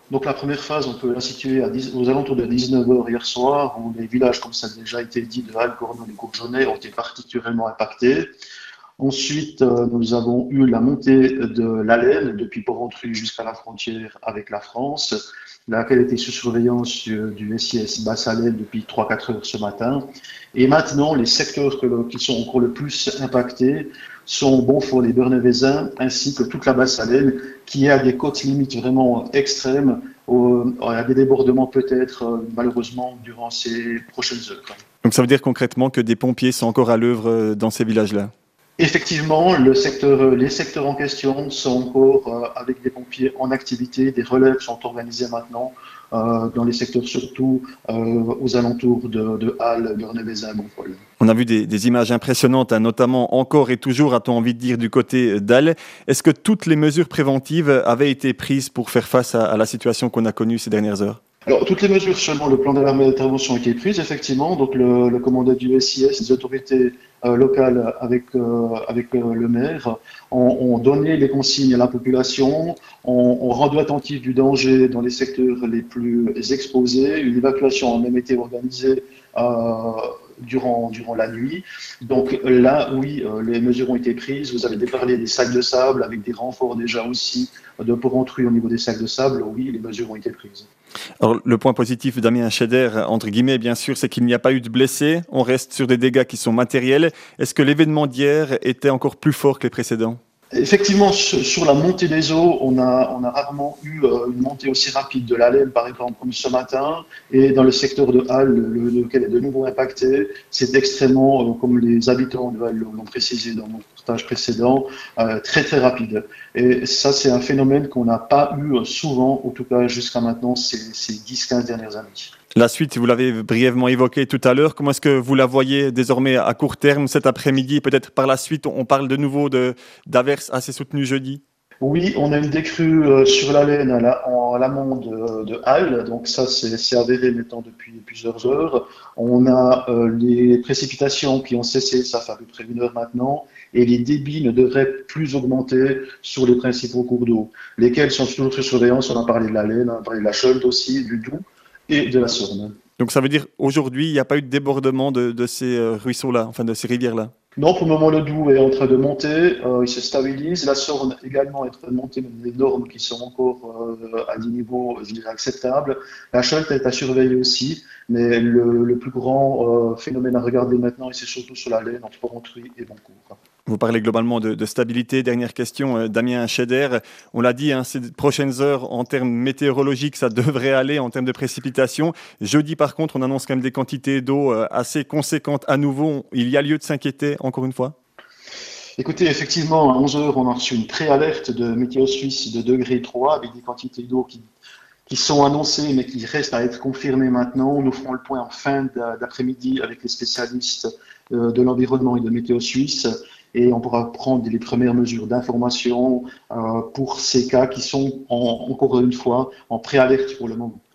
Donc la première phase, on peut la situer aux alentours de 19 heures hier soir, où les villages, comme ça a déjà été dit, de Halle, Cornol et Courgenay ont été particulièrement impactés. Ensuite, nous avons eu la montée de l'Alenne depuis Porrentruy jusqu'à la frontière avec la France, laquelle était sous surveillance du SIS Basse-Alenne depuis 3-4 heures ce matin. Et maintenant, les secteurs qui sont encore le plus impactés sont Bonfort et Bernevaisin, ainsi que toute la Basse-Alenne, qui a des côtes limites vraiment extrêmes, à des débordements peut-être malheureusement durant ces prochaines heures. Donc ça veut dire concrètement que des pompiers sont encore à l'œuvre dans ces villages-là? Effectivement, les secteurs en question sont encore avec des pompiers en activité. Des relèves sont organisées maintenant dans les secteurs surtout aux alentours de Halle, Bernevaisin, Bonfol. On a vu des images impressionnantes, hein, notamment encore et toujours, a-t-on envie de dire, du côté d'Halle. Est-ce que toutes les mesures préventives avaient été prises pour faire face à la situation qu'on a connue ces dernières heures? Alors, toutes les mesures selon le plan d'alarme et d'intervention ont été prises, effectivement. Donc, le commandant du SIS, les autorités locales avec le maire ont donné les consignes à la population, ont rendu attentif du danger dans les secteurs les plus exposés. Une évacuation a même été organisée durant la nuit. Donc là, oui, les mesures ont été prises. Vous avez déparlé des sacs de sable avec des renforts déjà aussi de Porrentruy au niveau des sacs de sable. Oui, les mesures ont été prises. Alors, le point positif, Damien Scheder, entre guillemets, bien sûr, c'est qu'il n'y a pas eu de blessés. On reste sur des dégâts qui sont matériels. Est-ce que l'événement d'hier était encore plus fort que les précédents? Effectivement, sur la montée des eaux, on a rarement eu une montée aussi rapide de l'Alenne, par exemple, comme ce matin. Et dans le secteur de Halle, lequel est de nouveau impacté, c'est extrêmement, comme les habitants de Halle l'ont précisé dans mon reportage précédent, très très rapide. Et ça, c'est un phénomène qu'on n'a pas eu souvent, en tout cas jusqu'à maintenant, ces 10-15 dernières années. La suite, vous l'avez brièvement évoqué tout à l'heure. Comment est-ce que vous la voyez désormais à court terme cet après-midi? Peut-être par la suite, on parle de nouveau d'averses assez soutenues jeudi? Oui, on a une décrue sur l'Alenne en l'amont de Halle, donc ça c'est avéré maintenant depuis plusieurs heures. On a les précipitations qui ont cessé, ça fait à peu près 1 heure maintenant, et les débits ne devraient plus augmenter sur les principaux cours d'eau, lesquels sont sous notre surveillance. On a parlé de l'Alenne, on a parlé de la Chaulte aussi, du Doubs et de la Sorne. Donc ça veut dire aujourd'hui, il n'y a pas eu de débordement de ces ruisseaux-là, enfin de ces rivières-là? Non, pour le moment, le Doubs est en train de monter, il se stabilise. La Sorne également est en train de monter, mais des normes qui sont encore à des niveaux, je dirais, acceptables. La Chaulte est à surveiller aussi, mais le plus grand phénomène à regarder maintenant, et c'est surtout sur la Laine, entre Porrentruy et Boncourt. Vous parlez globalement de stabilité. Dernière question, Damien Scheder. On l'a dit, hein, ces prochaines heures, en termes météorologiques, ça devrait aller en termes de précipitations. Jeudi, par contre, on annonce quand même des quantités d'eau assez conséquentes à nouveau. Il y a lieu de s'inquiéter, encore une fois? Écoutez, effectivement, à 11 heures, on a reçu une préalerte de Météo Suisse de degré 3 avec des quantités d'eau qui sont annoncées mais qui restent à être confirmées maintenant. Nous ferons le point en fin d'après-midi avec les spécialistes de l'environnement et de Météo Suisse et on pourra prendre les premières mesures d'information pour ces cas qui sont, encore une fois, en préalerte pour le moment.